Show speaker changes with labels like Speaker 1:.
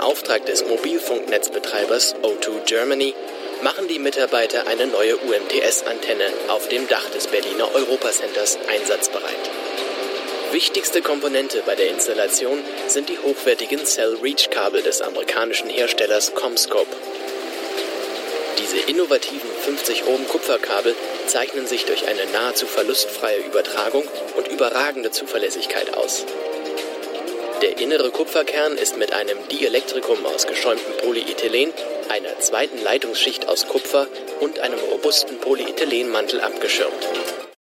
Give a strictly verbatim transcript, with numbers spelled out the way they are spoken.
Speaker 1: Auftrag des Mobilfunknetzbetreibers O zwei Germany machen die Mitarbeiter eine neue U M T S-Antenne auf dem Dach des Berliner Europacenters einsatzbereit. Wichtigste Komponente bei der Installation sind die hochwertigen Cell-Reach-Kabel des amerikanischen Herstellers CommScope. Diese innovativen fünfzig Ohm Kupferkabel zeichnen sich durch eine nahezu verlustfreie Übertragung und überragende Zuverlässigkeit aus. Der innere Kupferkern ist mit einem Dielektrikum aus geschäumtem Polyethylen, einer zweiten Leitungsschicht aus Kupfer und einem robusten Polyethylenmantel abgeschirmt.